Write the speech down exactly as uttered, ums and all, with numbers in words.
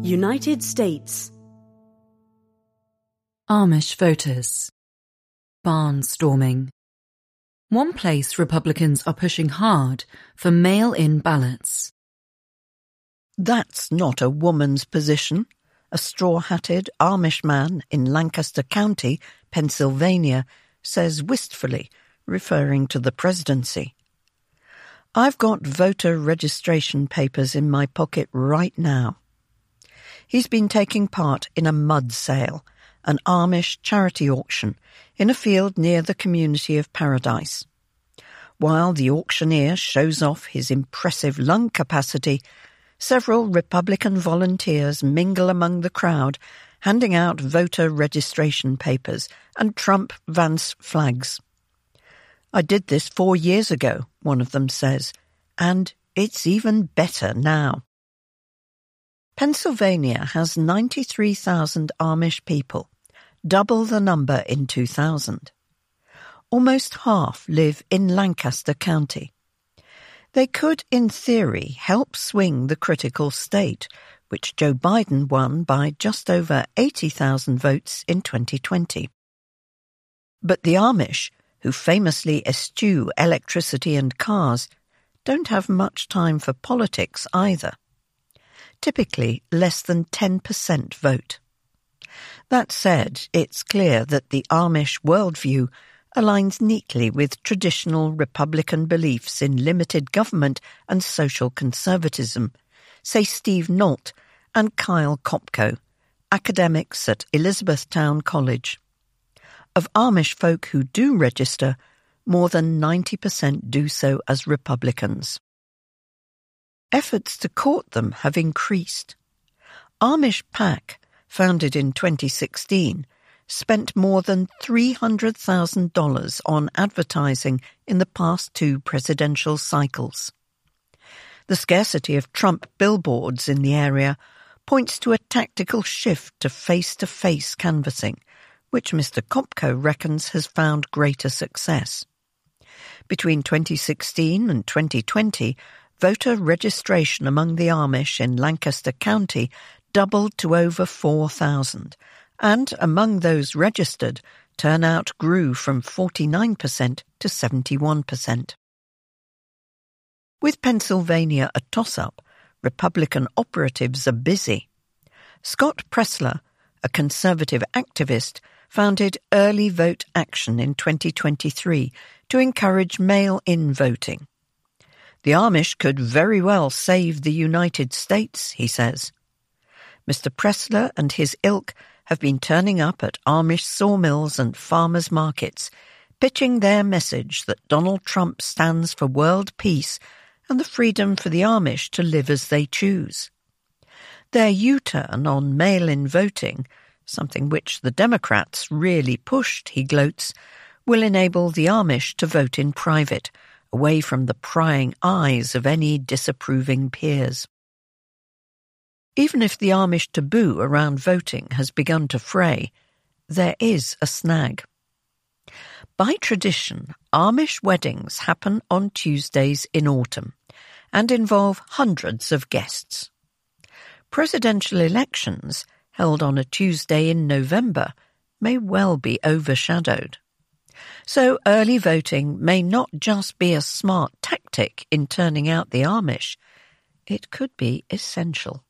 United States. Amish voters. Barnstorming. One place Republicans are pushing hard for mail-in ballots. That's not a woman's position, a straw-hatted Amish man in Lancaster County, Pennsylvania, says wistfully, referring to the presidency. I've got voter registration papers in my pocket right now. He's been taking part in a mud sale, an Amish charity auction, in a field near the community of Paradise. While the auctioneer shows off his impressive lung capacity, several Republican volunteers mingle among the crowd, handing out voter registration papers and Trump-Vance flags. I did this four years ago, one of them says, and it's even better now. Pennsylvania has ninety-three thousand Amish people, double the number in two thousand. Almost half live in Lancaster County. They could, in theory, help swing the critical state, which Joe Biden won by just over eighty thousand votes in twenty twenty. But the Amish, who famously eschew electricity and cars, don't have much time for politics either. Typically, less than ten percent vote. That said, it's clear that the Amish worldview aligns neatly with traditional Republican beliefs in limited government and social conservatism, say Steve Nault and Kyle Kopko, academics at Elizabethtown College. Of Amish folk who do register, more than ninety percent do so as Republicans. Efforts to court them have increased. Amish PAC, founded in twenty sixteen, spent more than three hundred thousand dollars on advertising in the past two presidential cycles. The scarcity of Trump billboards in the area points to a tactical shift to face-to-face canvassing, which Mister Kopko reckons has found greater success. Between twenty sixteen and twenty twenty, voter registration among the Amish in Lancaster County doubled to over four thousand, and among those registered, turnout grew from forty-nine percent to seventy-one percent. With Pennsylvania a toss-up, Republican operatives are busy. Scott Pressler, a conservative activist, founded Early Vote Action in twenty twenty-three to encourage mail-in voting. The Amish could very well save the United States, he says. Mister Pressler and his ilk have been turning up at Amish sawmills and farmers' markets, pitching their message that Donald Trump stands for world peace and the freedom for the Amish to live as they choose. Their U-turn on mail-in voting, something which the Democrats really pushed, he gloats, will enable the Amish to vote in private, away from the prying eyes of any disapproving peers. Even if the Amish taboo around voting has begun to fray, there is a snag. By tradition, Amish weddings happen on Tuesdays in autumn and involve hundreds of guests. Presidential elections, held on a Tuesday in November, may well be overshadowed. So early voting may not just be a smart tactic in turning out the Amish, it could be essential.